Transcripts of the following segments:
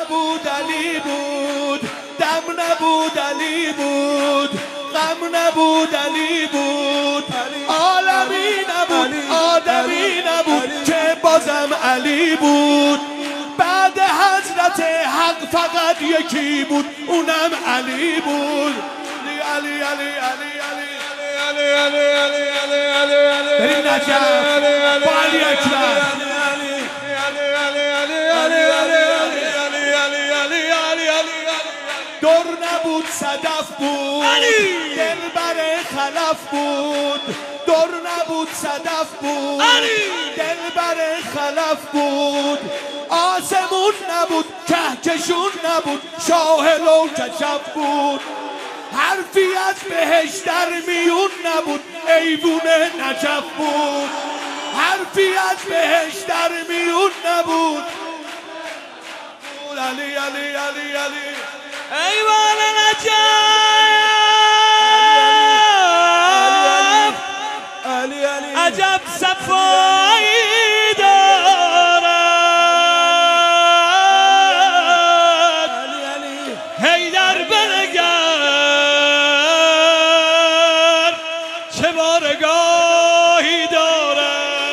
نبود علی بود، دم نبود علی بود، غم نبود علی بود، عالمی نبود آدمی نبود که بازم علی بود. بعد حضرت حق فقط یکی بود اونم علی بود. علی علی علی علی علی علی بریم نجف با علی اکبر. دور نبود صدف بود، دلبر خلف بود. دور نبود صدف بود، دلبر خلف بود. آسمون نبود کهکشون نبود، شاه لو کشف بود. حرفی از بهش در میون نبود، ایوون نجف بود. حرفی از بهش در میون نبود. علی علی علی علی ایوان نجف. عجب صفایی دارد حیدر بنگر، چه بارگاهی دارد.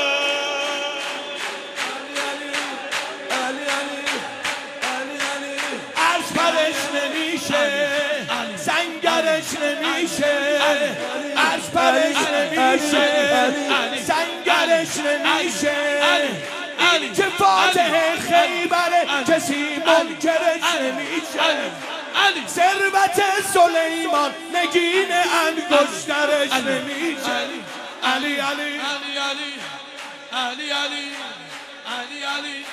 عرش پرش نمیشه، سنگرش نمیشه. عرش پرش نمیشه، سنگرش نمیشه. این که فاتح خیبره کسی منکرش نمیشه. ثروت سلیمان نگین انگشترش نمیشه. علی علی علی علی علی علی علی علی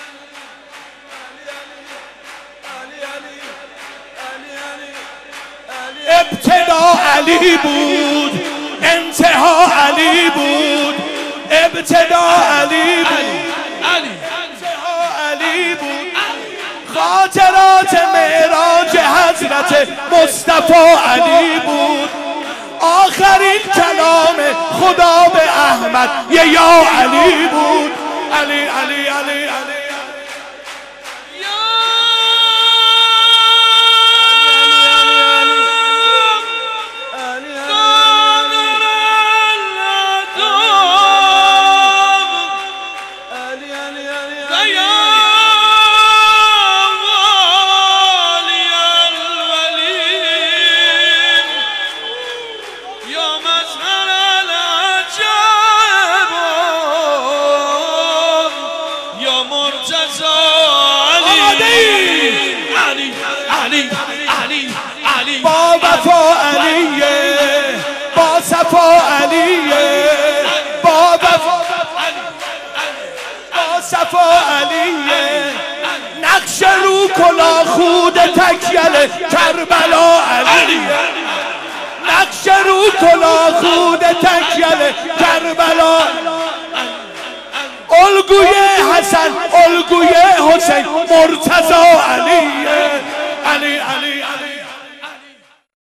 ابتدا علی بود، انتها علی بود. ابتدا علی بود، انتها علی بود. خاطرات معراج حضرت مصطفی علی بود. آخرین کلام خدا به احمد یا علی بود. علی علی علی علی با وفا علیه، با صفا علیه، با وفا با صفا علیه. نقش رو کلا خود تکیل کربلا علیه. نقش رو کلا خود تکیل کربلا. الگوی حسن، الگوی حسین، مرتضی علیه. علی علی